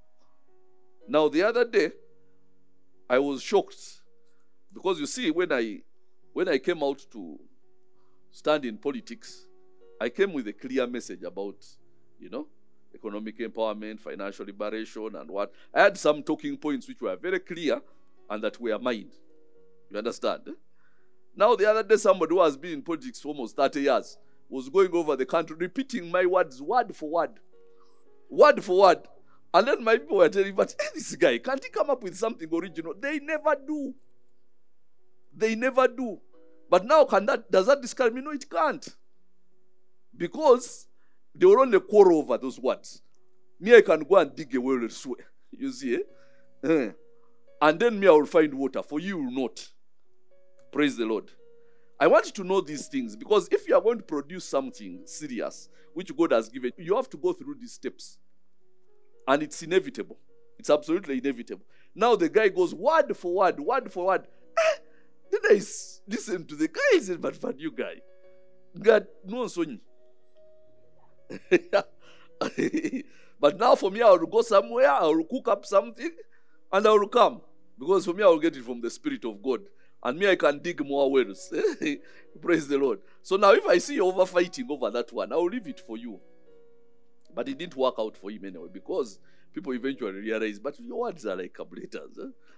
Now the other day, I was shocked. Because you see, when I came out to stand in politics, I came with a clear message about, economic empowerment, financial liberation, and what. I had some talking points which were very clear and that were mine. You understand? Now the other day, somebody who has been in politics for almost 30 years was going over the country, repeating my words word for word. Word for word. And then my people were telling me, but this guy, can't he come up with something original? They never do. They never do. But now, does that discourage me? No, it can't. Because they will only quarrel over those words. Me, I can go and dig a well elsewhere. You see, And then me, I will find water. For you, will not. Praise the Lord. I want you to know these things, because if you are going to produce something serious, which God has given, you have to go through these steps. And it's inevitable. It's absolutely inevitable. Now the guy goes word for word, word for word. Then I listen to the guy. He said, but you guy, God, no one saw you. But now for me, I will go somewhere, I will cook up something, and I will come. Because for me, I will get it from the Spirit of God. And me, I can dig more wells. Praise the Lord. So now if I see you over fighting over that one, I will leave it for you. But it didn't work out for him anyway, because people eventually realize, but your words are like carburetors.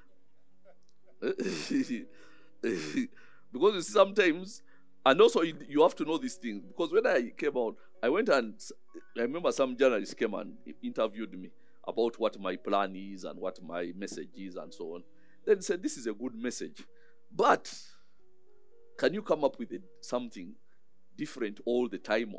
Because you see, sometimes, and also you have to know these things. Because when I came out, I went and I remember some journalists came and interviewed me about what my plan is and what my message is and so on. Then said, this is a good message, but can you come up with something different all the time?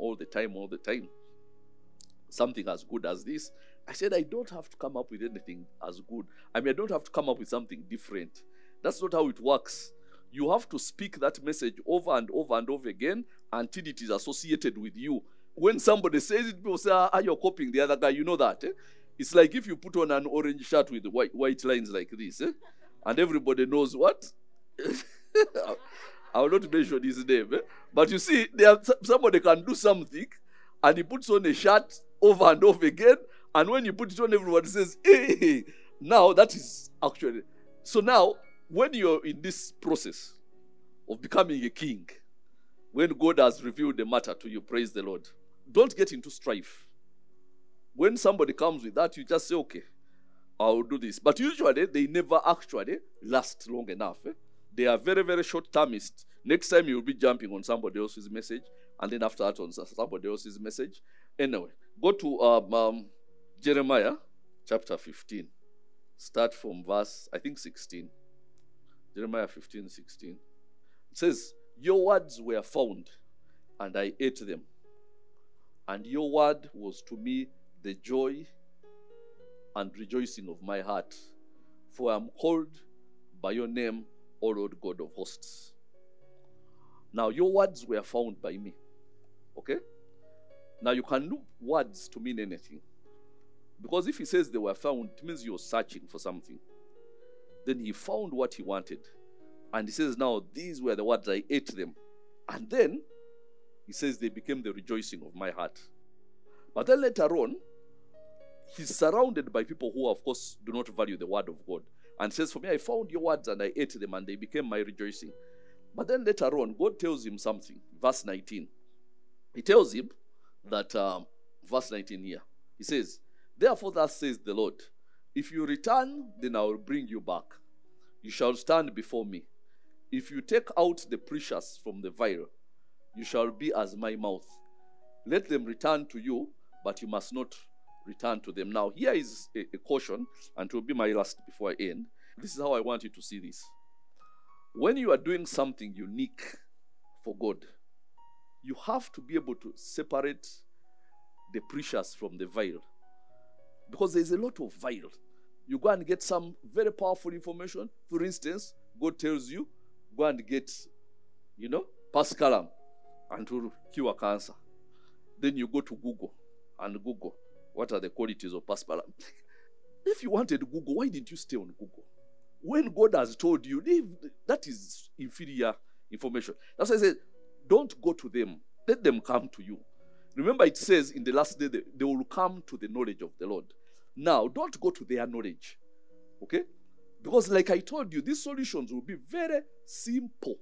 Something as good as this? I said, I don't have to come up with anything as good. I don't have to come up with something different. That's not how it works. You have to speak that message over and over and over again until it is associated with you. When somebody says it, people say, you're copying the other guy. You know that. It's like if you put on an orange shirt with white lines like this, and everybody knows what? I will not mention his name. But you see, somebody can do something, and he puts on a shirt over and over again, and when you put it on, everybody says, hey. Now that is actually... So now, when you're in this process of becoming a king, when God has revealed the matter to you, praise the Lord, don't get into strife. When somebody comes with that, you just say, okay, I'll do this. But usually, they never actually last long enough. They are very, very short-termist. Next time, you'll be jumping on somebody else's message, and then after that, on somebody else's message. Anyway, go to Jeremiah chapter 15. Start from verse, I think, 16. Jeremiah 15, 16. It says, your words were found, and I ate them. And your word was to me the joy and rejoicing of my heart. For I am called by your name, O Lord God of hosts. Now, your words were found by me. Okay? Now, you can look words to mean anything. Because if he says they were found, it means you're searching for something. Then he found what he wanted. And he says, now, these were the words, I ate them. And then, he says, they became the rejoicing of my heart. But then later on, he's surrounded by people who, of course, do not value the word of God. And says, for me, I found your words and I ate them and they became my rejoicing. But then later on, God tells him something. Verse 19. He tells him that, verse 19 here, he says, therefore thus says the Lord, if you return, then I will bring you back. You shall stand before me. If you take out the precious from the vial, you shall be as my mouth. Let them return to you, but you must not return to them. Now, here is a caution, and it will be my last before I end. This is how I want you to see this. When you are doing something unique for God, you have to be able to separate the precious from the vial. Because there's a lot of vial. You go and get some very powerful information. For instance, God tells you, go and get, Pascalam, and to cure cancer. Then you go to Google and Google, what are the qualities of Pascalam? If you wanted Google, why didn't you stay on Google? When God has told you, that is inferior information. That's why I said, don't go to them. Let them come to you. Remember, it says in the last day, they will come to the knowledge of the Lord. Now, don't go to their knowledge. Okay? Because like I told you, these solutions will be very simple,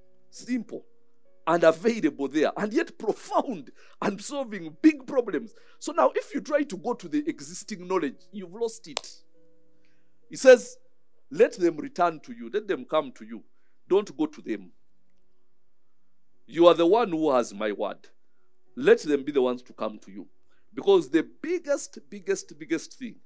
and available there, and yet profound and solving big problems. So now, if you try to go to the existing knowledge, you've lost it. He says, let them return to you. Let them come to you. Don't go to them. You are the one who has my word. Let them be the ones to come to you. Because the biggest thing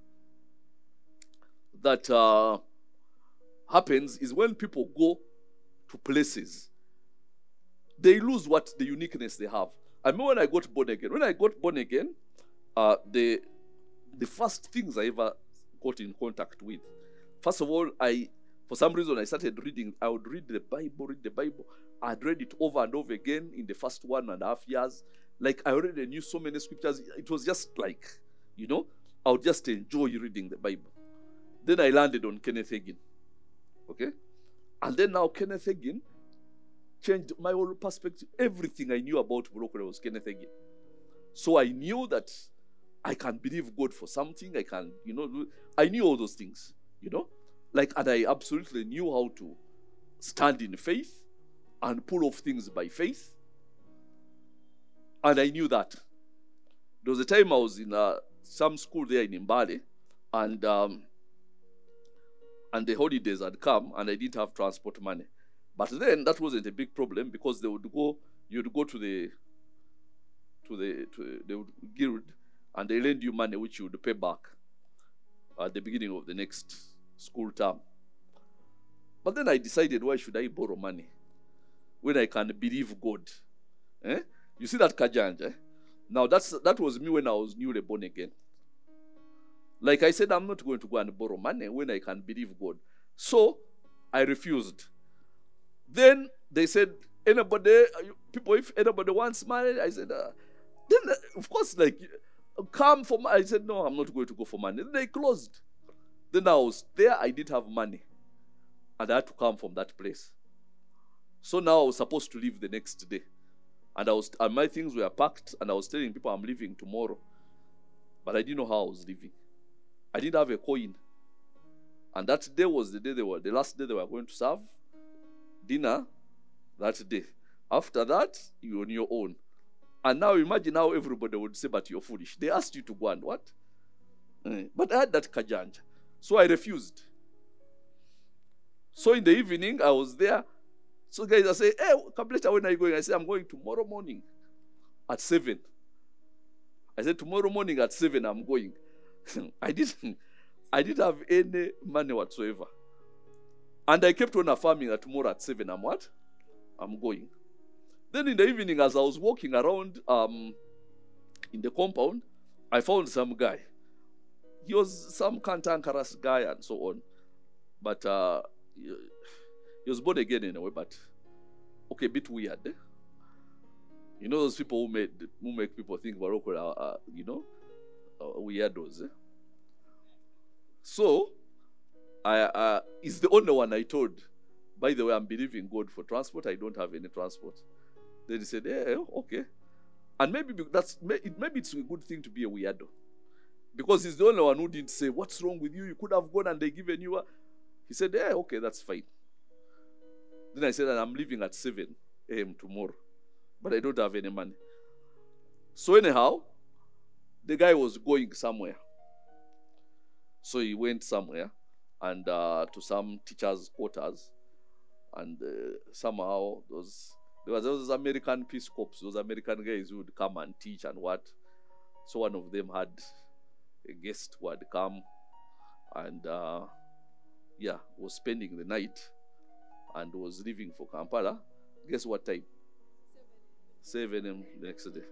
that happens is when people go to places, they lose what the uniqueness they have. I mean, when I got born again, the first things I ever got in contact with, first of all, for some reason, I started reading. I would read the Bible. I'd read it over and over again in the first 1.5 years. Like, I already knew so many scriptures. It was just like, I would just enjoy reading the Bible. Then I landed on Kenneth Hagin. Okay? And then now Kenneth Hagin changed my whole perspective. Everything I knew about Morocco was Kenneth Hagin. So I knew that I can believe God for something. I can, I knew all those things, and I absolutely knew how to stand in faith and pull off things by faith. And I knew that. There was a time I was in some school there in Mbale, and the holidays had come, and I didn't have transport money. But then that wasn't a big problem, because you'd go to the guild, and they lend you money which you would pay back at the beginning of the next school term. But then I decided, why should I borrow money when I can believe God? You see that kajanja? Now that was me when I was newly born again. Like I said, I'm not going to go and borrow money when I can believe God. So I refused. Then they said, if anybody wants money, I said, then of course, come for money. I said, no, I'm not going to go for money. Then they closed. Then I was there, I didn't have money. And I had to come from that place. So now I was supposed to leave the next day. And my things were packed, and I was telling people I'm leaving tomorrow. But I didn't know how I was leaving. I didn't have a coin. And that day was the last day they were going to serve dinner that day. After that, you're on your own. And now imagine how everybody would say, but you're foolish. They asked you to go and what? But I had that kajanja. So I refused. So in the evening, I was there. So guys, I say, hey, come later, when are you going? I say, I'm going tomorrow morning at 7. I said, tomorrow morning at 7, I'm going. I didn't have any money whatsoever. And I kept on affirming that tomorrow at 7, I'm what? I'm going. Then in the evening, as I was walking around in the compound, I found some guy. He was some cantankerous guy and so on. But he was born again in a way, but okay, a bit weird. Eh? You know those people who make people think Morocco are weirdos. Eh? So, he's the only one I told. By the way, I'm believing God for transport. I don't have any transport. Then he said, "Yeah, okay." And maybe it's a good thing to be a weirdo, because he's the only one who didn't say, "What's wrong with you? You could have gone and they given you a." He said, "Yeah, okay, that's fine." Then I said, "I'm leaving at 7 a.m. tomorrow, but I don't have any money." So anyhow, the guy was going somewhere. So he went somewhere and to some teachers' quarters, and somehow there was those American Peace Corps, those American guys who would come and teach and what. So one of them had a guest who had come and was spending the night and was leaving for Kampala. Guess what time? 7 a.m. the next day.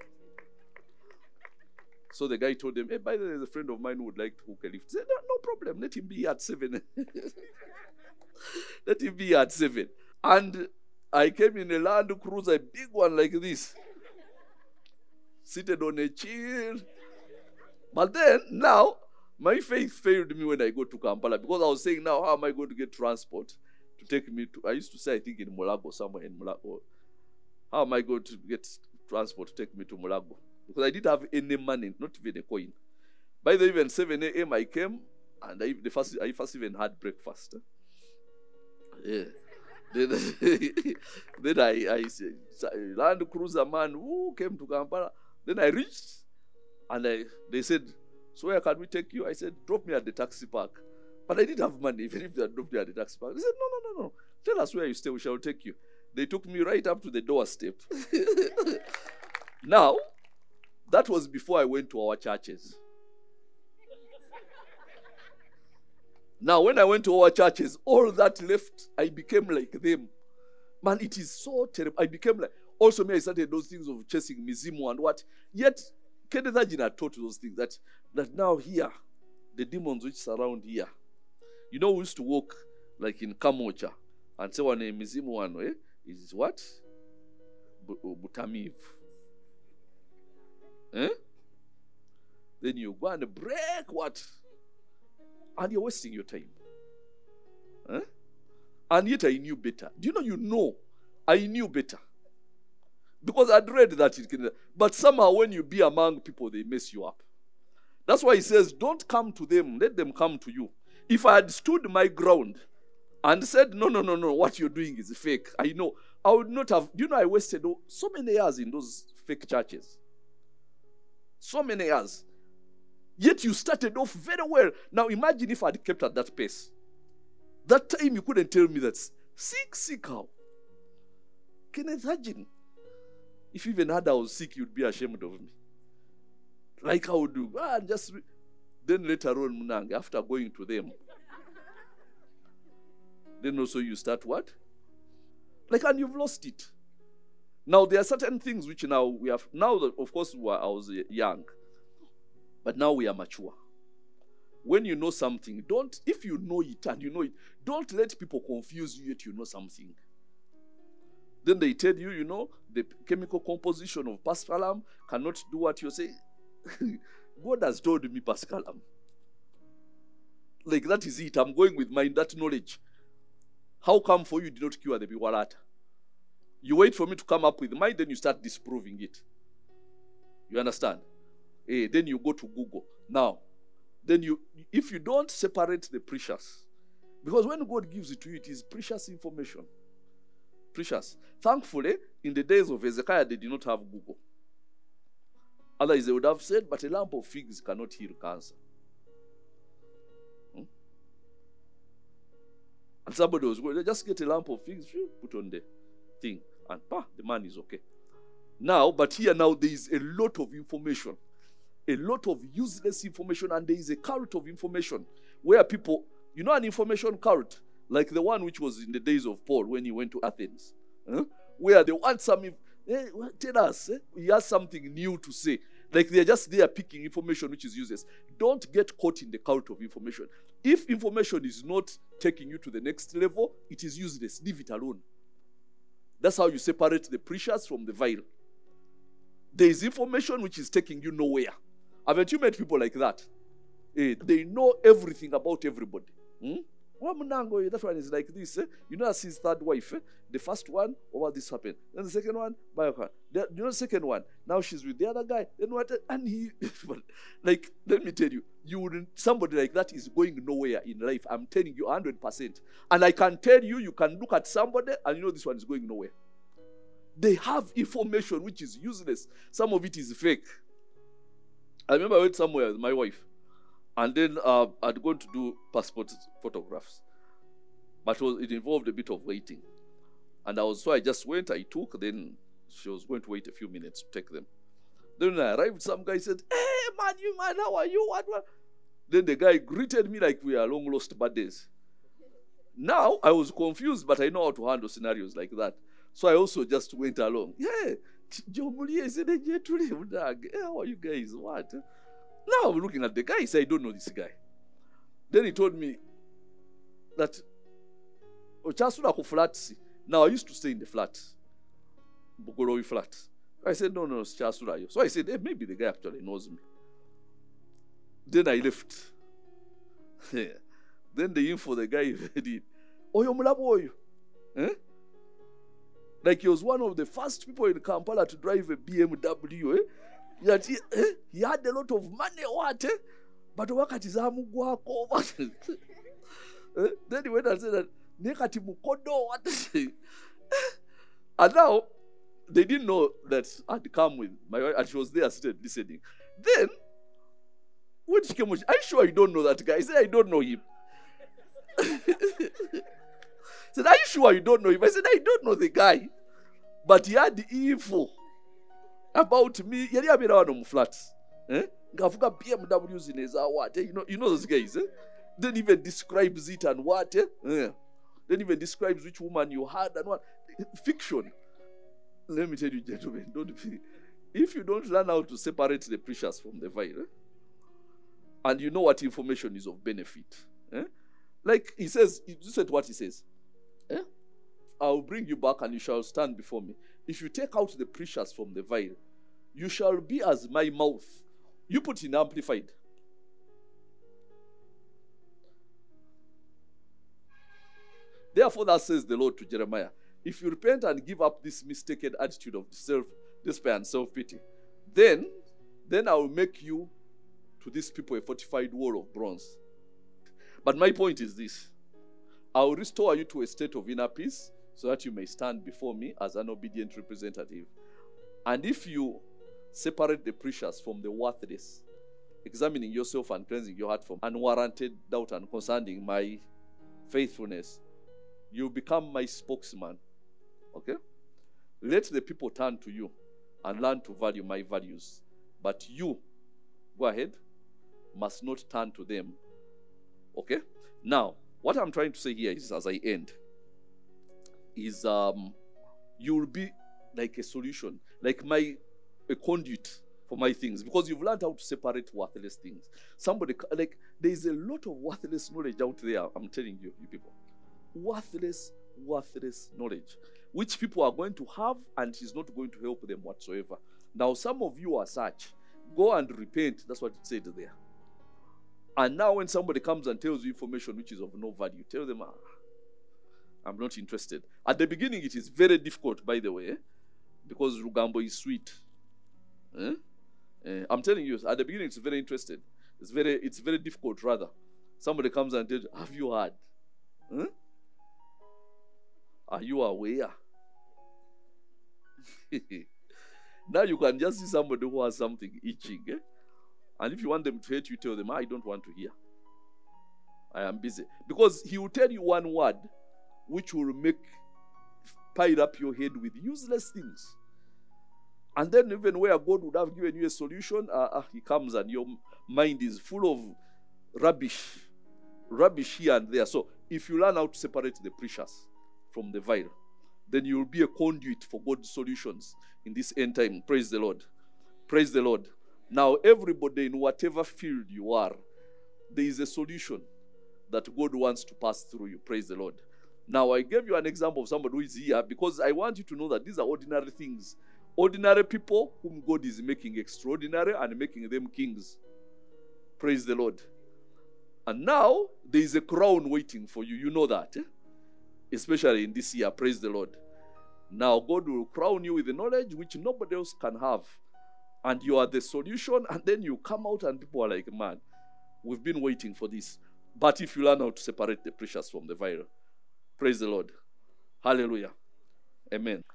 So the guy told them, "Hey, by the way, there's a friend of mine who would like to hook a lift." He said, "No problem, let him be here at 7. Let him be here at 7. And I came in a Land Cruiser, a big one like this, seated on a chair. But then, now, my faith failed me when I go to Kampala, because I was saying, now, how am I going to get transport to take me to, I used to say, I think in Mulago, somewhere in Mulago. How am I going to get transport to take me to Mulago? Because I didn't have any money, not even a coin. By the even 7 a.m. I came, and I first even had breakfast. Yeah. Then I said, Land Cruiser man who came to Kampala. Then I reached, and they said, "So where can we take you?" I said, "Drop me at the taxi park." But I didn't have money, even if they had dropped me at the taxi park. They said, No. Tell us where you stay, we shall take you. They took me right up to the doorstep. Now, that was before I went to our churches. Now, when I went to our churches, all that left, I became like them. Man, it is so terrible. I became like, also me, I started those things of chasing mizimu and what. Yet, Kenneth Hagin had taught those things, that now here, the demons which surround here. You know, we used to walk like in Kamocha and say, one mizimu one way is what? Butamiv. Eh? Then you go and break what? And you're wasting your time. Eh? And yet I knew better. Do you know? I knew better. Because I'd read that it can. But somehow when you be among people, they mess you up. That's why he says, don't come to them. Let them come to you. If I had stood my ground and said, no, what you're doing is fake, I know. I would not have. I wasted so many years in those fake churches. So many years. Yet you started off very well. Now imagine if I'd kept at that pace. That time you couldn't tell me that. Sick how? Kenneth Hagin. If you even had I was sick, you'd be ashamed of me. Like I would do. Then later on, Munang, after going to them, then also you start what? And you've lost it. Now there are certain things which now we have. Now, of course, I was young. But now we are mature. When you know something, if you know it and you know it, don't let people confuse you yet you know something. Then they tell you, the chemical composition of Pascalam cannot do what you say. God has told me Pascalam. That is it. I'm going with that knowledge. How come for you did not cure the Biwalata? You wait for me to come up with mine, then you start disproving it. You understand? Then you go to Google. Now, if you don't separate the precious, because when God gives it to you, it is precious information. Precious. Thankfully, in the days of Hezekiah, they did not have Google. Otherwise, they would have said, but a lump of figs cannot heal cancer. And somebody was going, just get a lump of figs, put on the thing, and the man is okay. Now, but here now, there is a lot of information. a lot of useless information, and there is a cult of information where people, an information cult, like the one which was in the days of Paul when he went to Athens, where they want tell us, he has something new to say. Like they're just there picking information which is useless. Don't get caught in the cult of information. If information is not taking you to the next level, it is useless. Leave it alone. That's how you separate the precious from the vile. There is information which is taking you nowhere. Haven't you met people like that? They know everything about everybody. That one is like this. That's his third wife. The first one, this happened. Then the second one, the second one, now she's with the other guy. Then what? And he, like, let me tell you, somebody like that is going nowhere in life. I'm telling you 100%. And I can tell you, you can look at somebody and this one is going nowhere. They have information which is useless. Some of it is fake. I remember I went somewhere with my wife. And then I'd gone to do passport photographs. But it involved a bit of waiting. And so I just went, I took, then she was going to wait a few minutes to take them. Then when I arrived, some guy said, "Hey, man, how are you? What? Then the guy greeted me like we are long lost buddies. Now, I was confused, but I know how to handle scenarios like that. So I also just went along. Yeah, how are you guys? What? Now I'm looking at the guy, he said, I don't know this guy. Then he told me that now I used to stay in the flat. Bugorowi flat. I said, no, so I said, maybe the guy actually knows me. Then I left. Then the info the guy did. Like he was one of the first people in Kampala to drive a BMW. That he had a lot of money, but wakati zamugwako. Then he went and said that nekati mukodo what? And now they didn't know that I'd come with my wife, and she was there seated listening. Then when she came, are you sure you don't know that guy? I said, I don't know him. Said, are you sure you don't know him? I said, I don't know the guy, but he had the info about me. Yali abira wano mu flats. Ngavuga BMWs in his what? You know those guys. Then even describes it and what? Then even describes which woman you had and what. Fiction. Let me tell you, gentlemen, if you don't learn how to separate the precious from the vile, and you know what information is of benefit, like he says, listen to what he says. I will bring you back and you shall stand before me. If you take out the precious from the vile, you shall be as my mouth. You put in amplified. Therefore, that says the Lord to Jeremiah, if you repent and give up this mistaken attitude of despair and self-pity, then I will make you to these people a fortified wall of bronze. But my point is this. I will restore you to a state of inner peace so that you may stand before me as an obedient representative. And if you separate the precious from the worthless, examining yourself and cleansing your heart from unwarranted doubt and concerning my faithfulness, you become my spokesman. Okay? Let the people turn to you and learn to value my values. But you, go ahead, must not turn to them. Okay? Now, what I'm trying to say here is, as I end, is you will be like a solution, like a conduit for my things, because you've learned how to separate worthless things. There is a lot of worthless knowledge out there, I'm telling you, you people. Worthless knowledge, which people are going to have, and is not going to help them whatsoever. Now, some of you are such. Go and repent. That's what it said there. And now when somebody comes and tells you information which is of no value, tell them, I'm not interested. At the beginning, it is very difficult, by the way, because Rugambo is sweet. I'm telling you, at the beginning, it's very interested. It's very difficult, rather. Somebody comes and tells you, have you heard? Are you aware? Now you can just see somebody who has something itching. And if you want them to hate you, tell them, I don't want to hear. I am busy. Because he will tell you one word which will pile up your head with useless things. And then even where God would have given you a solution, he comes and your mind is full of rubbish here and there. So if you learn how to separate the precious from the vile, then you will be a conduit for God's solutions in this end time. Praise the Lord. Praise the Lord. Now, everybody in whatever field you are, there is a solution that God wants to pass through you. Praise the Lord. Now, I gave you an example of somebody who is here because I want you to know that these are ordinary things. Ordinary people whom God is making extraordinary and making them kings. Praise the Lord. And now, there is a crown waiting for you. You know that. Especially in this year. Praise the Lord. Now, God will crown you with the knowledge which nobody else can have. And you are the solution. And then you come out and people are like, man, we've been waiting for this. But if you learn how to separate the precious from the vile. Praise the Lord. Hallelujah. Amen.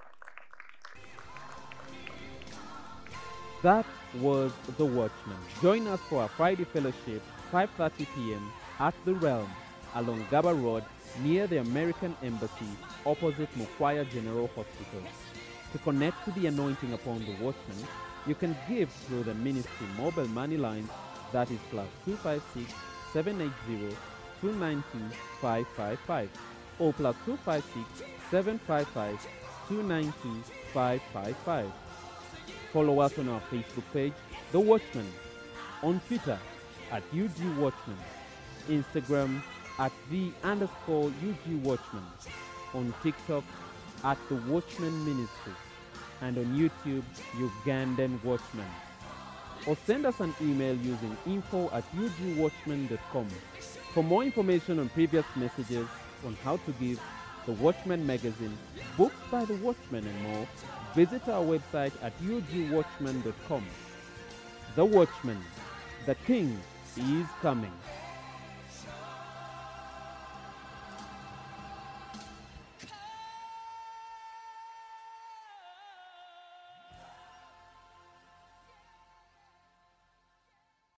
That was The Watchman. Join us for our Friday fellowship, 5:30 p.m. at The Realm along Gaba Road near the American Embassy opposite Mukwaya General Hospital. To connect to the anointing upon The Watchman, you can give through the ministry mobile money line, that is +256 780 292 555 or +256 755 292 555. Follow us on our Facebook page, The Watchman, on Twitter at UG Watchman, Instagram at @the_UG Watchman, on TikTok at The Watchman Ministries, and on YouTube, Ugandan Watchman. Or send us an email using info@ugwatchman.com. For more information on previous messages on how to give, The Watchman magazine, books by The Watchman and more, visit our website at ugwatchman.com. The Watchman, the King is coming.